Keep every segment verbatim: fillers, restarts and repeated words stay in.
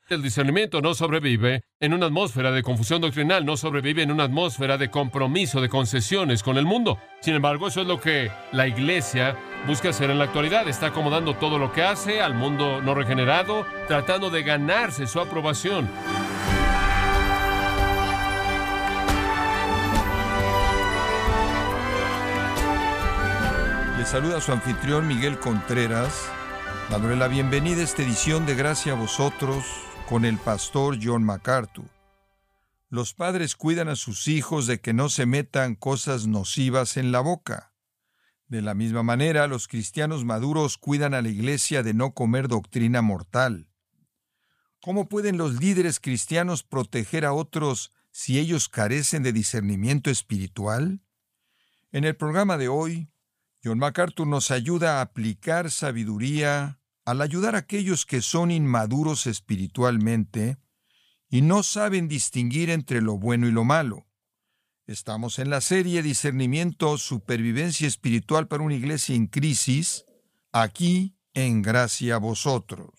El discernimiento no sobrevive en una atmósfera de confusión doctrinal, no sobrevive en una atmósfera de compromiso, de concesiones con el mundo. Sin embargo, eso es lo que la iglesia busca hacer en la actualidad. Está acomodando todo lo que hace al mundo no regenerado, tratando de ganarse su aprobación. Le saluda su anfitrión Miguel Contreras, dándole la bienvenida a esta edición de Gracia a Vosotros con el pastor John MacArthur. Los padres cuidan a sus hijos de que no se metan cosas nocivas en la boca. De la misma manera, los cristianos maduros cuidan a la iglesia de no comer doctrina mortal. ¿Cómo pueden los líderes cristianos proteger a otros si ellos carecen de discernimiento espiritual? En el programa de hoy, John MacArthur nos ayuda a aplicar sabiduría al ayudar a aquellos que son inmaduros espiritualmente y no saben distinguir entre lo bueno y lo malo. Estamos en la serie Discernimiento, Supervivencia Espiritual para una Iglesia en Crisis, aquí en Gracia a Vosotros.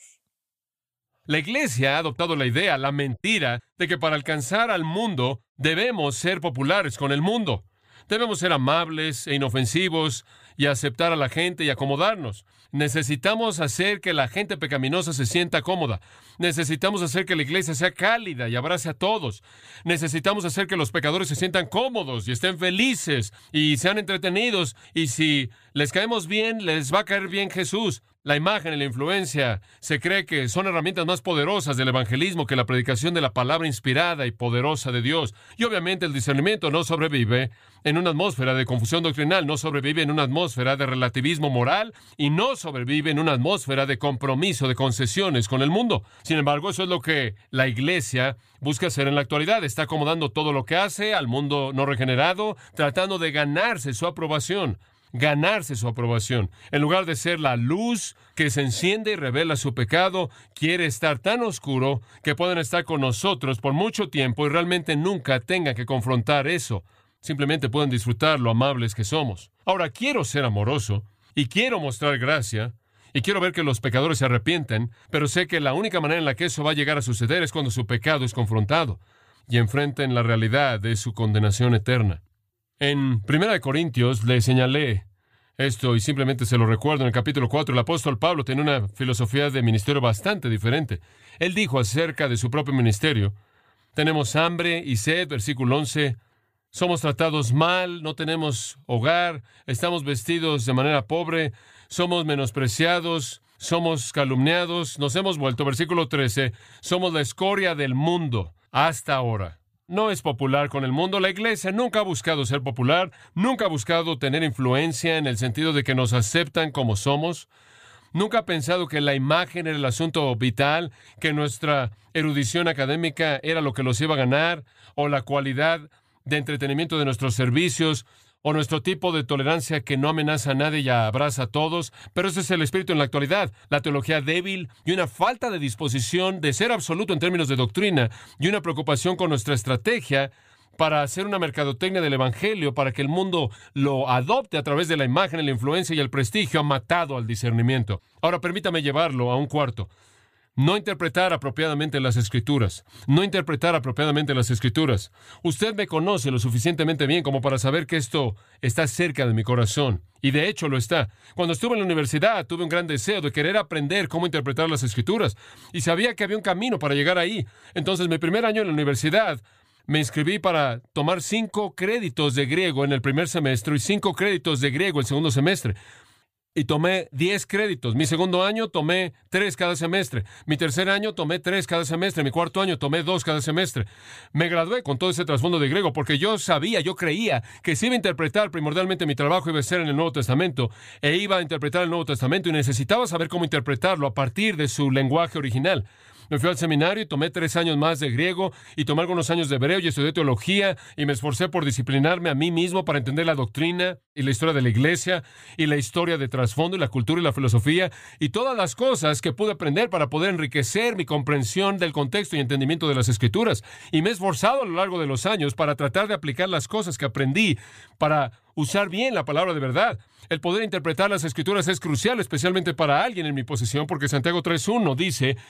La iglesia ha adoptado la idea, la mentira, de que para alcanzar al mundo debemos ser populares con el mundo. Debemos ser amables e inofensivos y aceptar a la gente y acomodarnos. Necesitamos hacer que la gente pecaminosa se sienta cómoda. Necesitamos hacer que la iglesia sea cálida y abrace a todos. Necesitamos hacer que los pecadores se sientan cómodos y estén felices y sean entretenidos. Y si les caemos bien, les va a caer bien Jesús. La imagen y la influencia se cree que son herramientas más poderosas del evangelismo que la predicación de la palabra inspirada y poderosa de Dios. Y obviamente el discernimiento no sobrevive en una atmósfera de confusión doctrinal, no sobrevive en una atmósfera de relativismo moral y no sobrevive en una atmósfera de compromiso, de concesiones con el mundo. Sin embargo, eso es lo que la iglesia busca hacer en la actualidad. Está acomodando todo lo que hace al mundo no regenerado, tratando de ganarse su aprobación. ganarse su aprobación. En lugar de ser la luz que se enciende y revela su pecado, quiere estar tan oscuro que pueden estar con nosotros por mucho tiempo y realmente nunca tengan que confrontar eso. Simplemente pueden disfrutar lo amables que somos. Ahora, quiero ser amoroso y quiero mostrar gracia y quiero ver que los pecadores se arrepienten, pero sé que la única manera en la que eso va a llegar a suceder es cuando su pecado es confrontado y enfrenten la realidad de su condenación eterna. En Primera de Corintios le señalé esto y simplemente se lo recuerdo. En el capítulo cuatro, el apóstol Pablo tenía una filosofía de ministerio bastante diferente. Él dijo acerca de su propio ministerio: tenemos hambre y sed, versículo once, somos tratados mal, no tenemos hogar, estamos vestidos de manera pobre, somos menospreciados, somos calumniados, nos hemos vuelto, versículo trece, somos la escoria del mundo hasta ahora. No es popular con el mundo. La iglesia nunca ha buscado ser popular, nunca ha buscado tener influencia en el sentido de que nos aceptan como somos. Nunca ha pensado que la imagen era el asunto vital, que nuestra erudición académica era lo que los iba a ganar, o la cualidad de entretenimiento de nuestros servicios, o nuestro tipo de tolerancia que no amenaza a nadie y abraza a todos. Pero ese es el espíritu en la actualidad, la teología débil y una falta de disposición de ser absoluto en términos de doctrina y una preocupación con nuestra estrategia para hacer una mercadotecnia del evangelio para que el mundo lo adopte a través de la imagen, la influencia y el prestigio ha matado al discernimiento. Ahora permítame llevarlo a un cuarto. No interpretar apropiadamente las Escrituras. No interpretar apropiadamente las Escrituras. Usted me conoce lo suficientemente bien como para saber que esto está cerca de mi corazón. Y de hecho lo está. Cuando estuve en la universidad tuve un gran deseo de querer aprender cómo interpretar las Escrituras. Y sabía que había un camino para llegar ahí. Entonces, mi primer año en la universidad, me inscribí para tomar cinco créditos de griego en el primer semestre y cinco créditos de griego el segundo semestre. Y tomé diez créditos. Mi segundo año tomé tres cada semestre. Mi tercer año tomé tres cada semestre. Mi cuarto año tomé dos cada semestre. Me gradué con todo ese trasfondo de griego porque yo sabía, yo creía que si iba a interpretar primordialmente mi trabajo iba a ser en el Nuevo Testamento e iba a interpretar el Nuevo Testamento y necesitaba saber cómo interpretarlo a partir de su lenguaje original. Me fui al seminario y tomé tres años más de griego y tomé algunos años de hebreo y estudié teología y me esforcé por disciplinarme a mí mismo para entender la doctrina y la historia de la iglesia y la historia de trasfondo y la cultura y la filosofía y todas las cosas que pude aprender para poder enriquecer mi comprensión del contexto y entendimiento de las Escrituras. Y me he esforzado a lo largo de los años para tratar de aplicar las cosas que aprendí para usar bien la palabra de verdad. El poder interpretar las Escrituras es crucial, especialmente para alguien en mi posición, porque Santiago tres uno dice: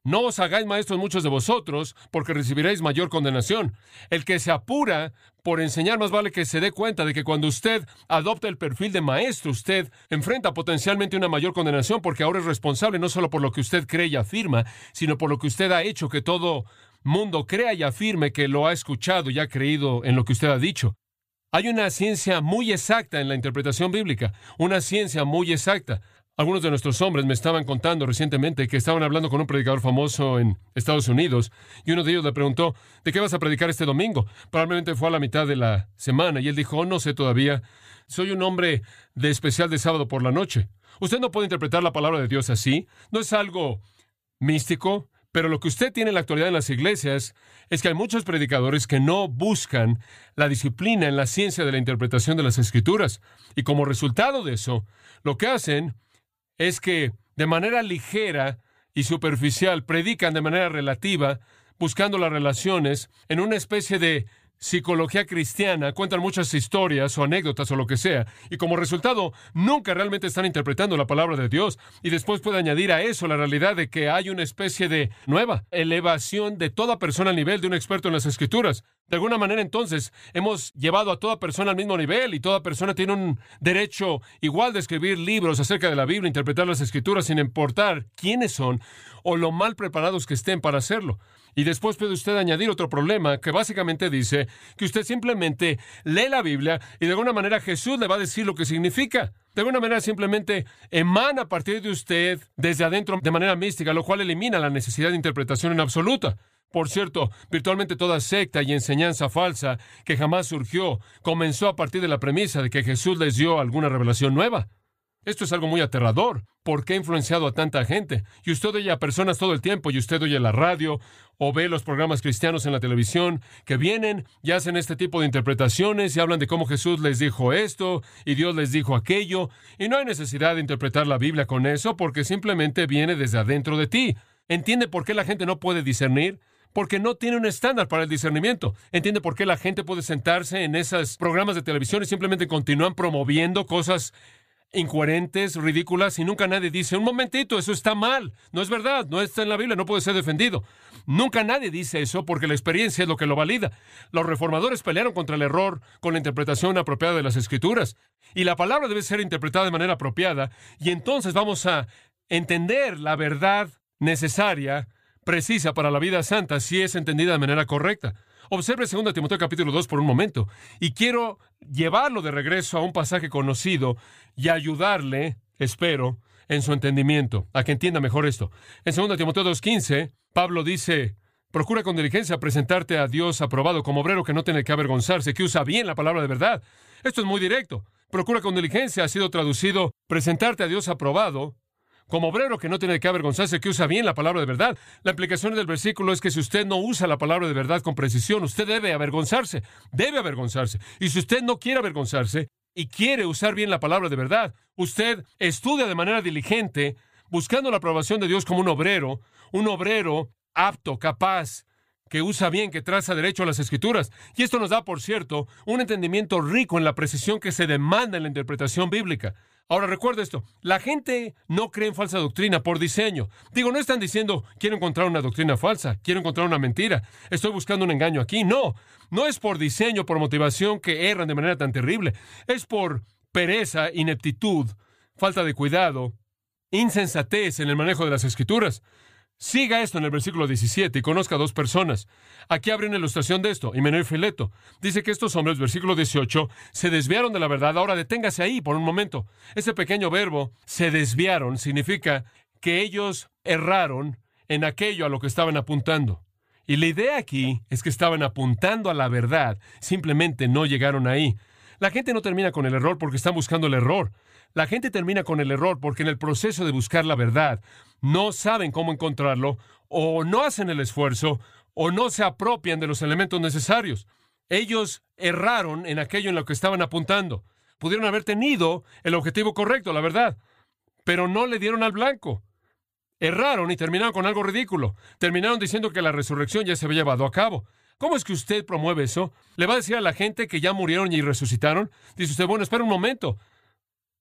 No os hagáis maestros muchos de vosotros, porque recibiréis mayor condenación. El que se apura por enseñar, más vale que se dé cuenta de que cuando usted adopta el perfil de maestro, usted enfrenta potencialmente una mayor condenación, porque ahora es responsable no solo por lo que usted cree y afirma, sino por lo que usted ha hecho que todo mundo crea y afirme que lo ha escuchado y ha creído en lo que usted ha dicho. Hay una ciencia muy exacta en la interpretación bíblica, una ciencia muy exacta. Algunos de nuestros hombres me estaban contando recientemente que estaban hablando con un predicador famoso en Estados Unidos y uno de ellos le preguntó, ¿de qué vas a predicar este domingo? Probablemente fue a la mitad de la semana y él dijo, oh, no sé todavía, soy un hombre de especial de sábado por la noche. Usted no puede interpretar la palabra de Dios así, no es algo místico, pero lo que usted tiene en la actualidad en las iglesias es que hay muchos predicadores que no buscan la disciplina en la ciencia de la interpretación de las Escrituras y como resultado de eso, lo que hacen es que de manera ligera y superficial predican de manera relativa, buscando las relaciones en una especie de psicología cristiana, cuentan muchas historias o anécdotas o lo que sea, y como resultado nunca realmente están interpretando la palabra de Dios, y después puede añadir a eso la realidad de que hay una especie de nueva elevación de toda persona al nivel de un experto en las Escrituras. De alguna manera, entonces, hemos llevado a toda persona al mismo nivel y toda persona tiene un derecho igual de escribir libros acerca de la Biblia, interpretar las Escrituras sin importar quiénes son o lo mal preparados que estén para hacerlo. Y después puede usted añadir otro problema que básicamente dice que usted simplemente lee la Biblia y de alguna manera Jesús le va a decir lo que significa. De alguna manera simplemente emana a partir de usted desde adentro de manera mística, lo cual elimina la necesidad de interpretación en absoluta. Por cierto, virtualmente toda secta y enseñanza falsa que jamás surgió comenzó a partir de la premisa de que Jesús les dio alguna revelación nueva. Esto es algo muy aterrador, porque ha influenciado a tanta gente. Y usted oye a personas todo el tiempo, y usted oye la radio, o ve los programas cristianos en la televisión, que vienen y hacen este tipo de interpretaciones, y hablan de cómo Jesús les dijo esto, y Dios les dijo aquello, y no hay necesidad de interpretar la Biblia con eso, porque simplemente viene desde adentro de ti. ¿Entiende por qué la gente no puede discernir? Porque no tiene un estándar para el discernimiento. ¿Entiende por qué la gente puede sentarse en esos programas de televisión y simplemente continúan promoviendo cosas incoherentes, ridículas, y nunca nadie dice, un momentito, eso está mal, no es verdad, no está en la Biblia, no puede ser defendido? Nunca nadie dice eso porque la experiencia es lo que lo valida. Los reformadores pelearon contra el error con la interpretación apropiada de las Escrituras, y la palabra debe ser interpretada de manera apropiada, y entonces vamos a entender la verdad necesaria, precisa para la vida santa, si es entendida de manera correcta. Observe segunda Timoteo capítulo dos por un momento, y quiero llevarlo de regreso a un pasaje conocido y ayudarle, espero, en su entendimiento, a que entienda mejor esto. En segunda Timoteo dos quince, Pablo dice, procura con diligencia presentarte a Dios aprobado como obrero que no tiene que avergonzarse, que usa bien la palabra de verdad. Esto es muy directo. Procura con diligencia ha sido traducido, presentarte a Dios aprobado, como obrero que no tiene que avergonzarse, que usa bien la palabra de verdad. La implicación del versículo es que si usted no usa la palabra de verdad con precisión, usted debe avergonzarse, debe avergonzarse. Y si usted no quiere avergonzarse y quiere usar bien la palabra de verdad, usted estudia de manera diligente, buscando la aprobación de Dios como un obrero, un obrero apto, capaz, que usa bien, que traza derecho a las Escrituras. Y esto nos da, por cierto, un entendimiento rico en la precisión que se demanda en la interpretación bíblica. Ahora, recuerda esto, la gente no cree en falsa doctrina por diseño. Digo, no están diciendo, quiero encontrar una doctrina falsa, quiero encontrar una mentira, estoy buscando un engaño aquí. No, no es por diseño, por motivación que erran de manera tan terrible. Es por pereza, ineptitud, falta de cuidado, insensatez en el manejo de las Escrituras. Siga esto en el versículo diecisiete y conozca a dos personas. Aquí abre una ilustración de esto, Himeneo y Fileto. Dice que estos hombres, versículo dieciocho, se desviaron de la verdad. Ahora deténgase ahí por un momento. Ese pequeño verbo, se desviaron, significa que ellos erraron en aquello a lo que estaban apuntando. Y la idea aquí es que estaban apuntando a la verdad, simplemente no llegaron ahí. La gente no termina con el error porque están buscando el error. La gente termina con el error porque en el proceso de buscar la verdad no saben cómo encontrarlo, o no hacen el esfuerzo, o no se apropian de los elementos necesarios. Ellos erraron en aquello en lo que estaban apuntando. Pudieron haber tenido el objetivo correcto, la verdad, pero no le dieron al blanco. Erraron y terminaron con algo ridículo. Terminaron diciendo que la resurrección ya se había llevado a cabo. ¿Cómo es que usted promueve eso? ¿Le va a decir a la gente que ya murieron y resucitaron? Dice usted, bueno, espera un momento.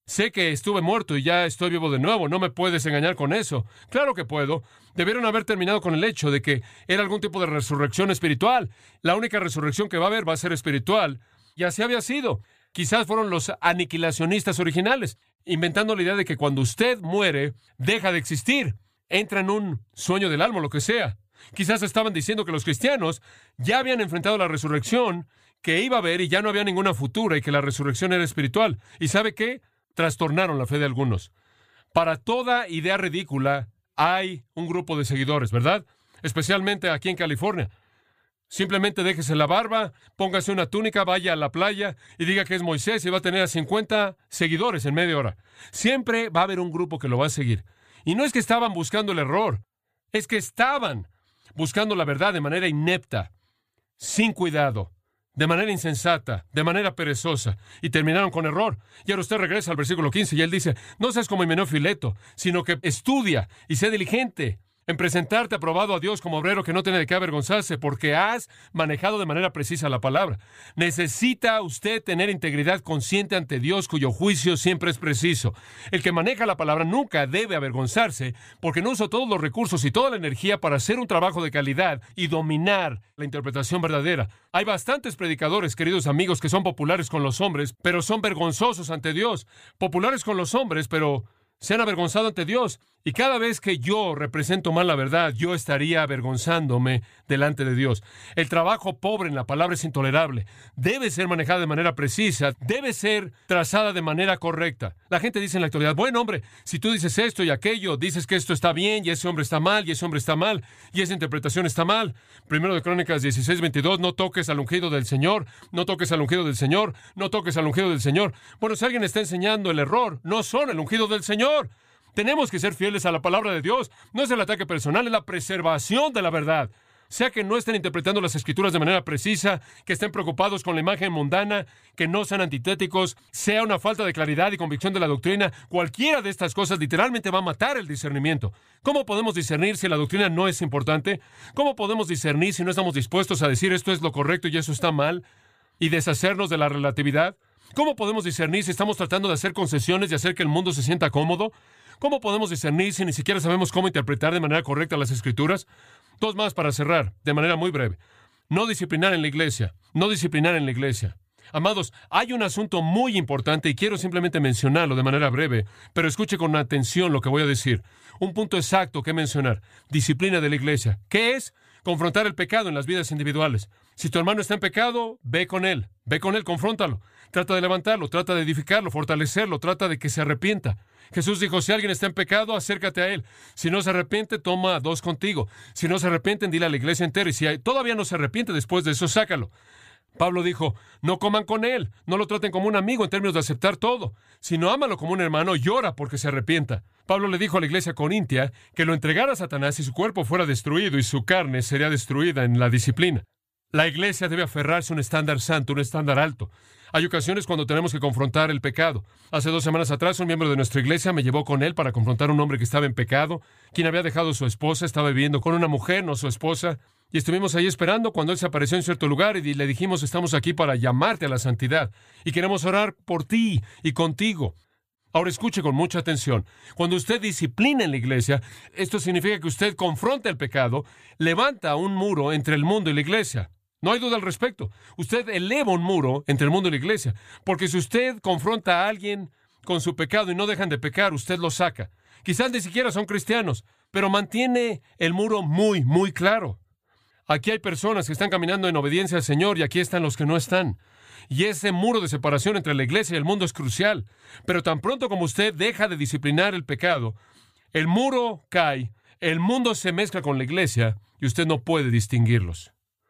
Sé que estuve muerto y ya estoy vivo de nuevo. No me puedes engañar con eso. Claro que puedo. Debieron haber terminado con el hecho de que era algún tipo de resurrección espiritual. La única resurrección que va a haber va a ser espiritual. Y así había sido. Quizás fueron los aniquilacionistas originales, inventando la idea de que cuando usted muere, deja de existir. Entra en un sueño del alma, lo que sea. Quizás estaban diciendo que los cristianos ya habían enfrentado la resurrección, que iba a haber y ya no había ninguna futura y que la resurrección era espiritual. ¿Y sabe qué? Trastornaron la fe de algunos. Para toda idea ridícula hay un grupo de seguidores, ¿verdad? Especialmente aquí en California. Simplemente déjese la barba, póngase una túnica, vaya a la playa y diga que es Moisés y va a tener a cincuenta seguidores en media hora. Siempre va a haber un grupo que lo va a seguir. Y no es que estaban buscando el error, es que estaban buscando la verdad de manera inepta, sin cuidado, de manera insensata, de manera perezosa, y terminaron con error. Y ahora usted regresa al versículo quince y él dice, no seas como Himeneo Fileto, sino que estudia y sé diligente en presentarte aprobado a Dios como obrero que no tiene de qué avergonzarse, porque has manejado de manera precisa la palabra. Necesita usted tener integridad consciente ante Dios, cuyo juicio siempre es preciso. El que maneja la palabra nunca debe avergonzarse, porque no usa todos los recursos y toda la energía para hacer un trabajo de calidad y dominar la interpretación verdadera. Hay bastantes predicadores, queridos amigos, que son populares con los hombres, pero son vergonzosos ante Dios. Populares con los hombres, pero se han avergonzado ante Dios. Y cada vez que yo represento mal la verdad, yo estaría avergonzándome delante de Dios. El trabajo pobre en la palabra es intolerable. Debe ser manejada de manera precisa. Debe ser trazada de manera correcta. La gente dice en la actualidad, bueno, hombre, si tú dices esto y aquello, dices que esto está bien y ese hombre está mal y ese hombre está mal y esa interpretación está mal. Primero de Crónicas dieciséis veintidós, no toques al ungido del Señor, no toques al ungido del Señor, no toques al ungido del Señor. Bueno, si alguien está enseñando el error, no son el ungido del Señor. Tenemos que ser fieles a la palabra de Dios. No es el ataque personal, es la preservación de la verdad. Sea que no estén interpretando las Escrituras de manera precisa, que estén preocupados con la imagen mundana, que no sean antitéticos, sea una falta de claridad y convicción de la doctrina, cualquiera de estas cosas literalmente va a matar el discernimiento. ¿Cómo podemos discernir si la doctrina no es importante? ¿Cómo podemos discernir si no estamos dispuestos a decir esto es lo correcto y eso está mal y deshacernos de la relatividad? ¿Cómo podemos discernir si estamos tratando de hacer concesiones y hacer que el mundo se sienta cómodo? ¿Cómo podemos discernir si ni siquiera sabemos cómo interpretar de manera correcta las Escrituras? Dos más para cerrar, de manera muy breve. No disciplinar en la iglesia. No disciplinar en la iglesia. Amados, hay un asunto muy importante y quiero simplemente mencionarlo de manera breve, pero escuche con atención lo que voy a decir. Un punto exacto que mencionar. Disciplina de la iglesia. ¿Qué es? Confrontar el pecado en las vidas individuales. Si tu hermano está en pecado, ve con él. Ve con él, confróntalo. Trata de levantarlo, trata de edificarlo, fortalecerlo, trata de que se arrepienta. Jesús dijo, si alguien está en pecado, acércate a él. Si no se arrepiente, toma a dos contigo. Si no se arrepienten, dile a la iglesia entera. Y si hay, todavía no se arrepiente después de eso, sácalo. Pablo dijo, no coman con él, no lo traten como un amigo en términos de aceptar todo, sino ámalo como un hermano y ora porque se arrepienta. Pablo le dijo a la iglesia corintia que lo entregara a Satanás y su cuerpo fuera destruido y su carne sería destruida en la disciplina. La iglesia debe aferrarse a un estándar santo, un estándar alto. Hay ocasiones cuando tenemos que confrontar el pecado. Hace dos semanas atrás, un miembro de nuestra iglesia me llevó con él para confrontar a un hombre que estaba en pecado, quien había dejado a su esposa, estaba viviendo con una mujer, no su esposa, y estuvimos ahí esperando cuando él se apareció en cierto lugar y le dijimos, estamos aquí para llamarte a la santidad y queremos orar por ti y contigo. Ahora escuche con mucha atención. Cuando usted disciplina en la iglesia, esto significa que usted confronta el pecado, levanta un muro entre el mundo y la iglesia. No hay duda al respecto. Usted eleva un muro entre el mundo y la iglesia. Porque si usted confronta a alguien con su pecado y no dejan de pecar, usted lo saca. Quizás ni siquiera son cristianos, pero mantiene el muro muy, muy claro. Aquí hay personas que están caminando en obediencia al Señor y aquí están los que no están. Y ese muro de separación entre la iglesia y el mundo es crucial. Pero tan pronto como usted deja de disciplinar el pecado, el muro cae, el mundo se mezcla con la iglesia y usted no puede distinguirlos.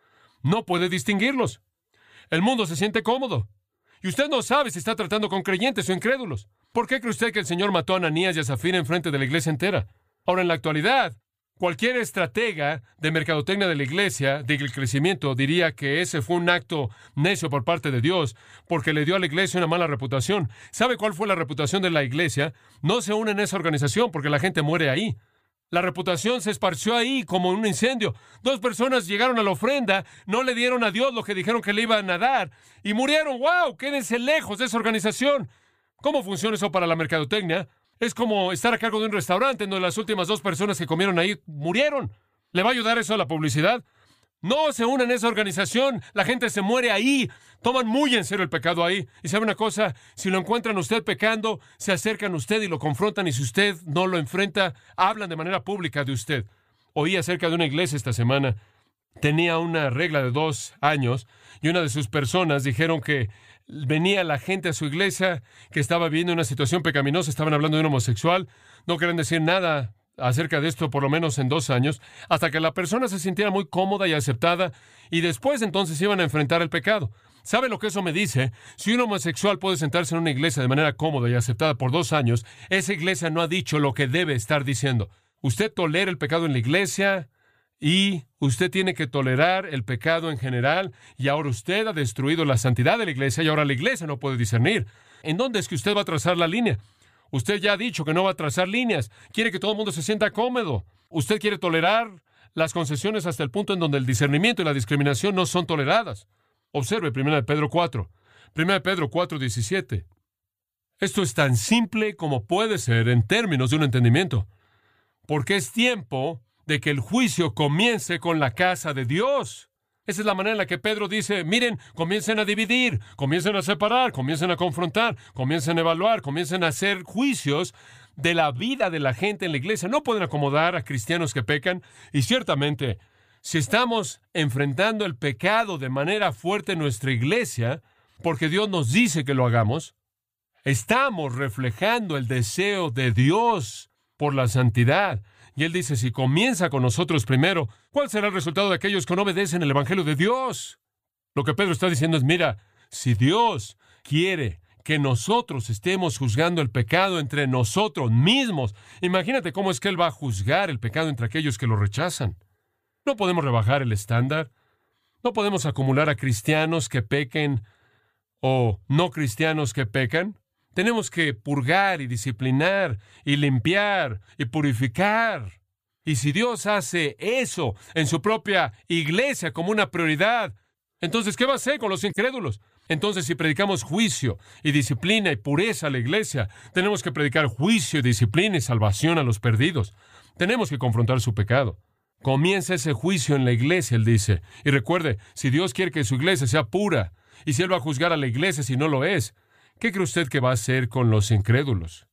No puede distinguirlos. El mundo se siente cómodo. Y usted no sabe si está tratando con creyentes o incrédulos. ¿Por qué cree usted que el Señor mató a Ananías y a Zafira en frente de la iglesia entera? Ahora, en la actualidad, cualquier estratega de mercadotecnia de la iglesia, del crecimiento, diría que ese fue un acto necio por parte de Dios, porque le dio a la iglesia una mala reputación. ¿Sabe cuál fue la reputación de la iglesia? No se unen a esa organización porque la gente muere ahí. La reputación se esparció ahí como un incendio. Dos personas llegaron a la ofrenda, no le dieron a Dios lo que dijeron que le iban a dar y murieron. ¡Wow! Quédense lejos de esa organización. ¿Cómo funciona eso para la mercadotecnia? Es como estar a cargo de un restaurante en donde las últimas dos personas que comieron ahí murieron. ¿Le va a ayudar eso a la publicidad? No se unen a esa organización. La gente se muere ahí. Toman muy en serio el pecado ahí. Y sabe una cosa, si lo encuentran usted pecando, se acercan a usted y lo confrontan. Y si usted no lo enfrenta, hablan de manera pública de usted. Oí acerca de una iglesia esta semana. Tenía una regla de dos años y una de sus personas dijeron que venía la gente a su iglesia que estaba viviendo una situación pecaminosa, estaban hablando de un homosexual, no querían decir nada acerca de esto por lo menos en dos años, hasta que la persona se sintiera muy cómoda y aceptada, y después entonces iban a enfrentar el pecado. ¿Sabe lo que eso me dice? Si un homosexual puede sentarse en una iglesia de manera cómoda y aceptada por dos años, esa iglesia no ha dicho lo que debe estar diciendo. Usted tolera el pecado en la iglesia, y usted tiene que tolerar el pecado en general, y ahora usted ha destruido la santidad de la iglesia, y ahora la iglesia no puede discernir. ¿En dónde es que usted va a trazar la línea? Usted ya ha dicho que no va a trazar líneas. Quiere que todo el mundo se sienta cómodo. Usted quiere tolerar las concesiones hasta el punto en donde el discernimiento y la discriminación no son toleradas. Observe primera de Pedro cuatro. primera de Pedro cuatro, diecisiete. Esto es tan simple como puede ser en términos de un entendimiento. Porque es tiempo de que el juicio comience con la casa de Dios. Esa es la manera en la que Pedro dice, miren, comiencen a dividir, comiencen a separar, comiencen a confrontar, comiencen a evaluar, comiencen a hacer juicios de la vida de la gente en la iglesia. No pueden acomodar a cristianos que pecan, y ciertamente, si estamos enfrentando el pecado de manera fuerte en nuestra iglesia, porque Dios nos dice que lo hagamos, estamos reflejando el deseo de Dios por la santidad. Y Él dice, si comienza con nosotros primero, ¿cuál será el resultado de aquellos que no obedecen el Evangelio de Dios? Lo que Pedro está diciendo es, mira, si Dios quiere que nosotros estemos juzgando el pecado entre nosotros mismos, imagínate cómo es que Él va a juzgar el pecado entre aquellos que lo rechazan. No podemos rebajar el estándar. No podemos acumular a cristianos que pequen o no cristianos que pecan. Tenemos que purgar y disciplinar y limpiar y purificar. Y si Dios hace eso en su propia iglesia como una prioridad, entonces, ¿qué va a hacer con los incrédulos? Entonces, si predicamos juicio y disciplina y pureza a la iglesia, tenemos que predicar juicio y disciplina y salvación a los perdidos. Tenemos que confrontar su pecado. Comienza ese juicio en la iglesia, él dice. Y recuerde, si Dios quiere que su iglesia sea pura, y si Él va a juzgar a la iglesia si no lo es, ¿qué cree usted que va a hacer con los incrédulos?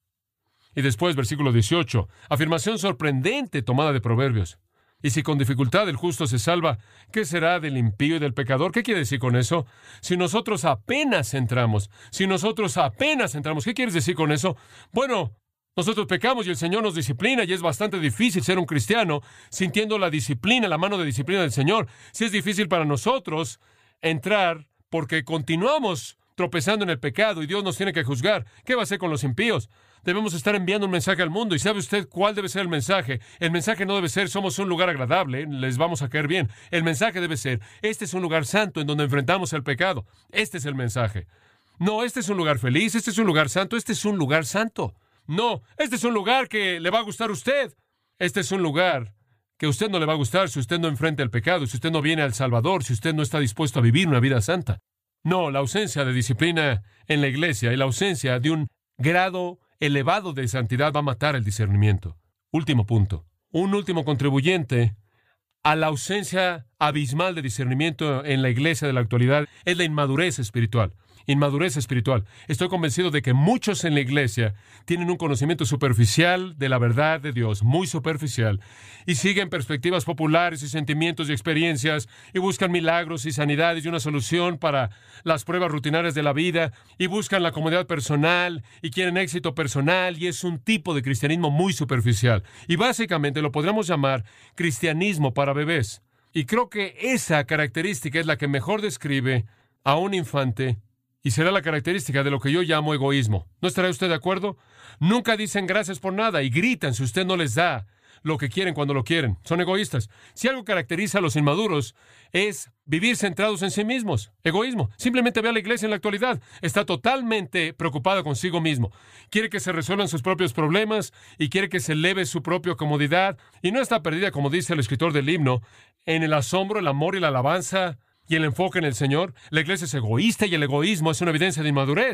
Y después, versículo dieciocho, afirmación sorprendente tomada de Proverbios. Y si con dificultad el justo se salva, ¿qué será del impío y del pecador? ¿Qué quiere decir con eso? Si nosotros apenas entramos, si nosotros apenas entramos, ¿qué quieres decir con eso? Bueno, nosotros pecamos y el Señor nos disciplina, y es bastante difícil ser un cristiano sintiendo la disciplina, la mano de disciplina del Señor. Si es difícil para nosotros entrar porque continuamos tropezando en el pecado y Dios nos tiene que juzgar, ¿qué va a hacer con los impíos? Debemos estar enviando un mensaje al mundo. ¿Y sabe usted cuál debe ser el mensaje? El mensaje no debe ser, somos un lugar agradable, les vamos a caer bien. El mensaje debe ser, este es un lugar santo en donde enfrentamos el pecado. Este es el mensaje. No, este es un lugar feliz, este es un lugar santo, este es un lugar santo. No, este es un lugar que le va a gustar a usted. Este es un lugar que a usted no le va a gustar si usted no enfrenta el pecado, si usted no viene al Salvador, si usted no está dispuesto a vivir una vida santa. No, la ausencia de disciplina en la iglesia y la ausencia de un grado elevado de santidad va a matar el discernimiento. Último punto. Un último contribuyente a la ausencia abismal de discernimiento en la iglesia de la actualidad es la inmadurez espiritual. Inmadurez espiritual. Estoy convencido de que muchos en la iglesia tienen un conocimiento superficial de la verdad de Dios, muy superficial, y siguen perspectivas populares y sentimientos y experiencias, y buscan milagros y sanidades y una solución para las pruebas rutinarias de la vida, y buscan la comodidad personal, y quieren éxito personal, y es un tipo de cristianismo muy superficial. Y básicamente lo podríamos llamar cristianismo para bebés. Y creo que esa característica es la que mejor describe a un infante y será la característica de lo que yo llamo egoísmo. ¿No estará usted de acuerdo? Nunca dicen gracias por nada y gritan si usted no les da lo que quieren cuando lo quieren. Son egoístas. Si algo caracteriza a los inmaduros es vivir centrados en sí mismos. Egoísmo. Simplemente ve a la iglesia en la actualidad. Está totalmente preocupada consigo mismo. Quiere que se resuelvan sus propios problemas y quiere que se eleve su propia comodidad. Y no está perdida, como dice el escritor del himno, en el asombro, el amor y la alabanza y el enfoque en el Señor. La iglesia es egoísta y el egoísmo es una evidencia de inmadurez.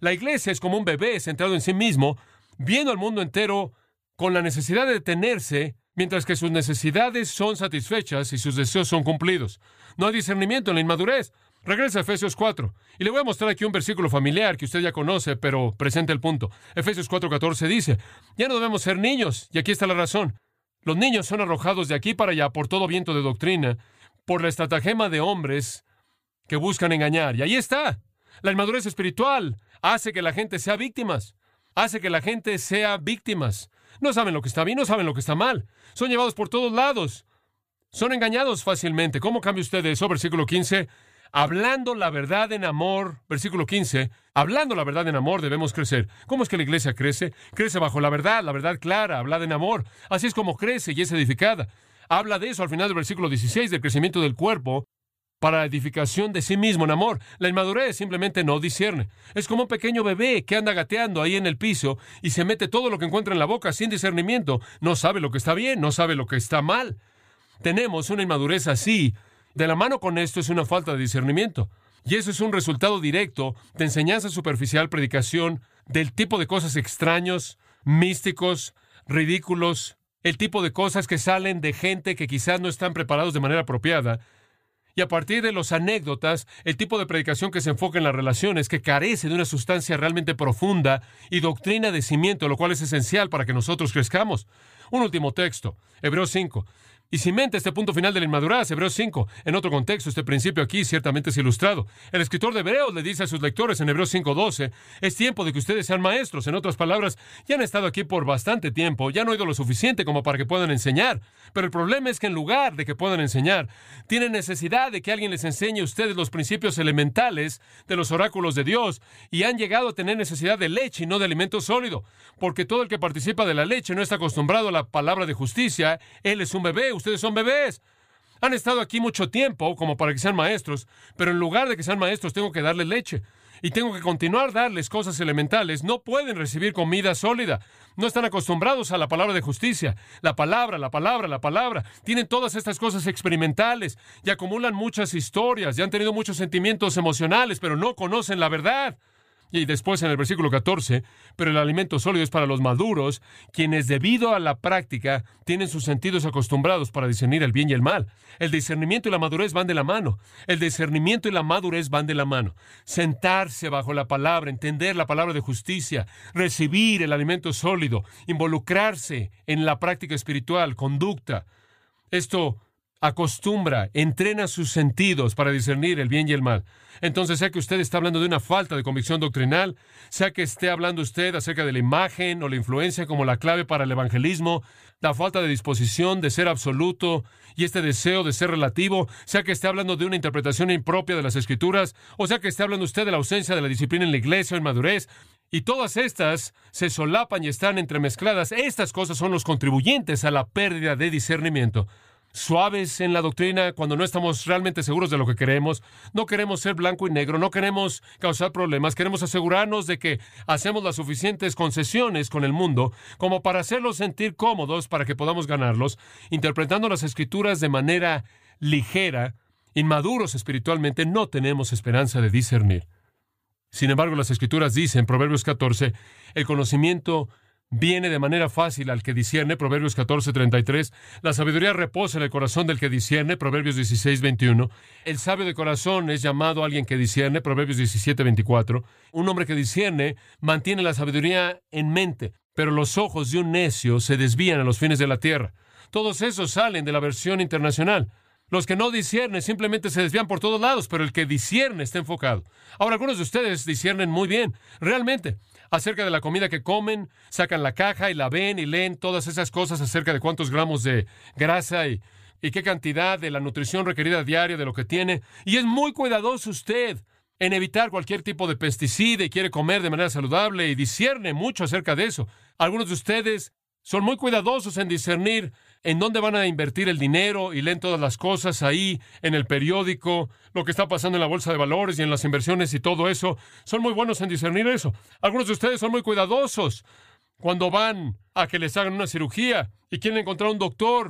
La iglesia es como un bebé centrado en sí mismo, viendo al mundo entero con la necesidad de detenerse, mientras que sus necesidades son satisfechas y sus deseos son cumplidos. No hay discernimiento en la inmadurez. Regresa a Efesios cuatro. Y le voy a mostrar aquí un versículo familiar que usted ya conoce, pero presenta el punto. Efesios cuatro catorce dice, ya no debemos ser niños, y aquí está la razón. Los niños son arrojados de aquí para allá por todo viento de doctrina, por la estratagema de hombres que buscan engañar. Y ahí está. La inmadurez espiritual hace que la gente sea víctimas. Hace que la gente sea víctimas. No saben lo que está bien, no saben lo que está mal. Son llevados por todos lados. Son engañados fácilmente. ¿Cómo cambia usted eso? Versículo quince. Hablando la verdad en amor, versículo quince, hablando la verdad en amor debemos crecer. ¿Cómo es que la iglesia crece? Crece bajo la verdad, la verdad clara, hablada en amor. Así es como crece y es edificada. Habla de eso al final del versículo dieciséis, del crecimiento del cuerpo para la edificación de sí mismo en amor. La inmadurez simplemente no discierne. Es como un pequeño bebé que anda gateando ahí en el piso y se mete todo lo que encuentra en la boca sin discernimiento. No sabe lo que está bien, no sabe lo que está mal. Tenemos una inmadurez así. De la mano con esto es una falta de discernimiento. Y eso es un resultado directo de enseñanza superficial, predicación, del tipo de cosas extraños, místicos, ridículos, el tipo de cosas que salen de gente que quizás no están preparados de manera apropiada. Y a partir de las anécdotas, el tipo de predicación que se enfoca en las relaciones, que carece de una sustancia realmente profunda y doctrina de cimiento, lo cual es esencial para que nosotros crezcamos. Un último texto, Hebreos cinco. Y cimenta este punto final de la inmadurez, Hebreos cinco. En otro contexto, este principio aquí ciertamente es ilustrado. El escritor de Hebreos le dice a sus lectores en Hebreos cinco doce, es tiempo de que ustedes sean maestros. En otras palabras, ya han estado aquí por bastante tiempo, ya han oído lo suficiente como para que puedan enseñar. Pero el problema es que en lugar de que puedan enseñar, tienen necesidad de que alguien les enseñe a ustedes los principios elementales de los oráculos de Dios, y han llegado a tener necesidad de leche y no de alimento sólido, porque todo el que participa de la leche no está acostumbrado a la palabra de justicia. Él es un bebé. Ustedes son bebés. Han estado aquí mucho tiempo como para que sean maestros, pero en lugar de que sean maestros tengo que darles leche y tengo que continuar a darles cosas elementales. No pueden recibir comida sólida. No están acostumbrados a la palabra de justicia. La palabra, la palabra, la palabra. Tienen todas estas cosas experimentales y acumulan muchas historias y han tenido muchos sentimientos emocionales, pero no conocen la verdad. Y después en el versículo catorce, pero el alimento sólido es para los maduros, quienes debido a la práctica tienen sus sentidos acostumbrados para discernir el bien y el mal. El discernimiento y la madurez van de la mano. El discernimiento y la madurez van de la mano. Sentarse bajo la palabra, entender la palabra de justicia, recibir el alimento sólido, involucrarse en la práctica espiritual, conducta. Esto acostumbra, entrena sus sentidos para discernir el bien y el mal. Entonces, sea que usted está hablando de una falta de convicción doctrinal, sea que esté hablando usted acerca de la imagen o la influencia como la clave para el evangelismo, la falta de disposición de ser absoluto y este deseo de ser relativo, sea que esté hablando de una interpretación impropia de las Escrituras, o sea que esté hablando usted de la ausencia de la disciplina en la iglesia o en madurez, y todas estas se solapan y están entremezcladas. Estas cosas son los contribuyentes a la pérdida de discernimiento. Suaves en la doctrina cuando no estamos realmente seguros de lo que queremos. No queremos ser blanco y negro, no queremos causar problemas, queremos asegurarnos de que hacemos las suficientes concesiones con el mundo como para hacerlos sentir cómodos para que podamos ganarlos, interpretando las Escrituras de manera ligera. Inmaduros espiritualmente, no tenemos esperanza de discernir. Sin embargo, las Escrituras dicen, Proverbios catorce, el conocimiento viene de manera fácil al que discierne, Proverbios catorce, treinta y tres. La sabiduría reposa en el corazón del que discierne, Proverbios dieciséis, veintiuno. El sabio de corazón es llamado alguien que discierne, Proverbios diecisiete, veinticuatro. Un hombre que discierne mantiene la sabiduría en mente, pero los ojos de un necio se desvían a los fines de la tierra. Todos esos salen de la versión internacional. Los que no disciernen simplemente se desvían por todos lados, pero el que discierne está enfocado. Ahora, algunos de ustedes disciernen muy bien, realmente, acerca de la comida que comen, sacan la caja y la ven y leen todas esas cosas acerca de cuántos gramos de grasa y, y qué cantidad de la nutrición requerida diaria de lo que tiene. Y es muy cuidadoso usted en evitar cualquier tipo de pesticida y quiere comer de manera saludable y discierne mucho acerca de eso. Algunos de ustedes son muy cuidadosos en discernir en dónde van a invertir el dinero y leen todas las cosas ahí en el periódico, lo que está pasando en la bolsa de valores y en las inversiones y todo eso. Son muy buenos en discernir eso. Algunos de ustedes son muy cuidadosos cuando van a que les hagan una cirugía y quieren encontrar un doctor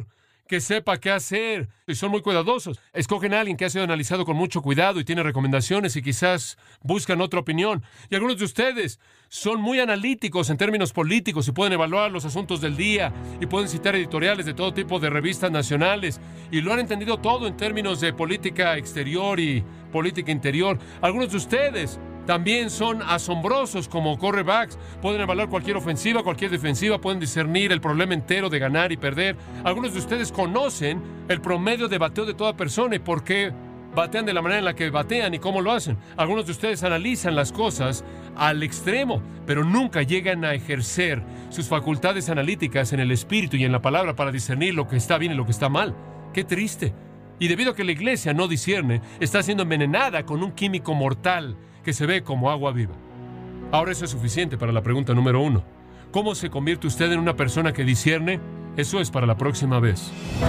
que sepa qué hacer y son muy cuidadosos. Escogen a alguien que ha sido analizado con mucho cuidado y tiene recomendaciones y quizás buscan otra opinión. Y algunos de ustedes son muy analíticos en términos políticos y pueden evaluar los asuntos del día y pueden citar editoriales de todo tipo de revistas nacionales y lo han entendido todo en términos de política exterior y política interior. Algunos de ustedes también son asombrosos como quarterbacks. Pueden evaluar cualquier ofensiva, cualquier defensiva, pueden discernir el problema entero de ganar y perder. Algunos de ustedes conocen el promedio de bateo de toda persona y por qué batean de la manera en la que batean y cómo lo hacen. Algunos de ustedes analizan las cosas al extremo, pero nunca llegan a ejercer sus facultades analíticas en el espíritu y en la palabra para discernir lo que está bien y lo que está mal. ¡Qué triste! Y debido a que la iglesia no discierne, está siendo envenenada con un químico mortal que se ve como agua viva. Ahora eso es suficiente para la pregunta número uno. ¿Cómo se convierte usted en una persona que discierne? Eso es para la próxima vez.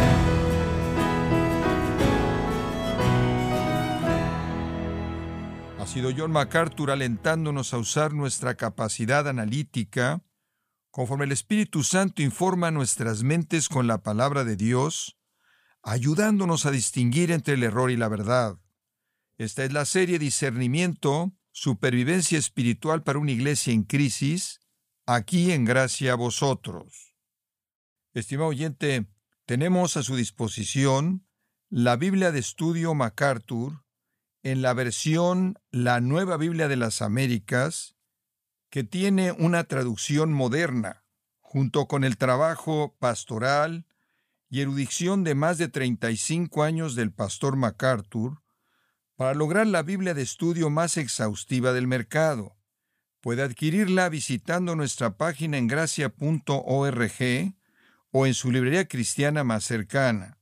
Ha sido John MacArthur alentándonos a usar nuestra capacidad analítica conforme el Espíritu Santo informa nuestras mentes con la palabra de Dios, ayudándonos a distinguir entre el error y la verdad. Esta es la serie Discernimiento, Supervivencia Espiritual para una Iglesia en Crisis, aquí en Gracia a Vosotros. Estimado oyente, tenemos a su disposición la Biblia de Estudio MacArthur en la versión La Nueva Biblia de las Américas, que tiene una traducción moderna, junto con el trabajo pastoral y erudición de más de treinta y cinco años del pastor MacArthur, para lograr la Biblia de estudio más exhaustiva del mercado. Puede adquirirla visitando nuestra página en gracia punto org o en su librería cristiana más cercana.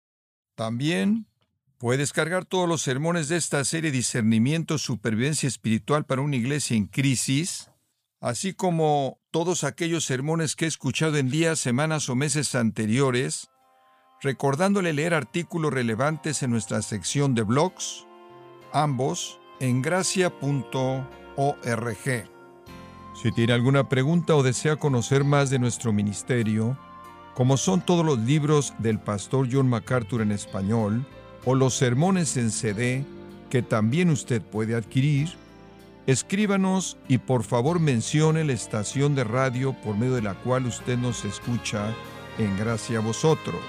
También puede descargar todos los sermones de esta serie Discernimiento, Supervivencia Espiritual para una Iglesia en Crisis, así como todos aquellos sermones que he escuchado en días, semanas o meses anteriores, recordándole leer artículos relevantes en nuestra sección de blogs, ambos en gracia punto org. Si tiene alguna pregunta o desea conocer más de nuestro ministerio, como son todos los libros del pastor John MacArthur en español, o los sermones en C D que también usted puede adquirir, escríbanos y por favor mencione la estación de radio por medio de la cual usted nos escucha en Gracia a Vosotros.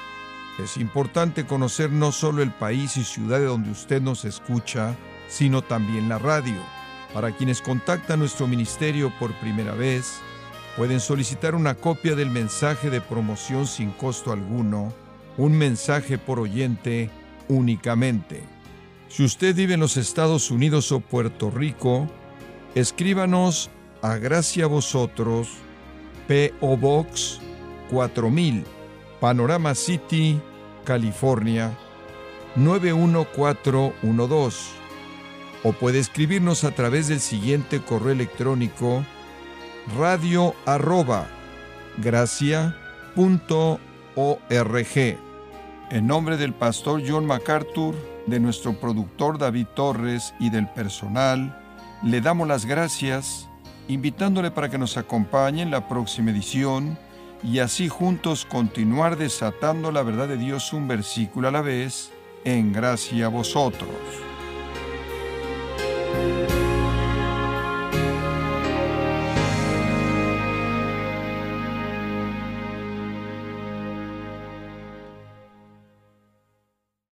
Es importante conocer no solo el país y ciudad de donde usted nos escucha, sino también la radio. Para quienes contactan nuestro ministerio por primera vez, pueden solicitar una copia del mensaje de promoción sin costo alguno, un mensaje por oyente únicamente. Si usted vive en los Estados Unidos o Puerto Rico, escríbanos a Gracia a Vosotros, P O Box cuatro mil, Panorama City, California, nueve uno cuatro uno dos, o puede escribirnos a través del siguiente correo electrónico radio arroba gracia punto org. En nombre del pastor John MacArthur, de nuestro productor David Torres y del personal, le damos las gracias, invitándole para que nos acompañe en la próxima edición y así juntos continuar desatando la verdad de Dios un versículo a la vez en Gracia a Vosotros.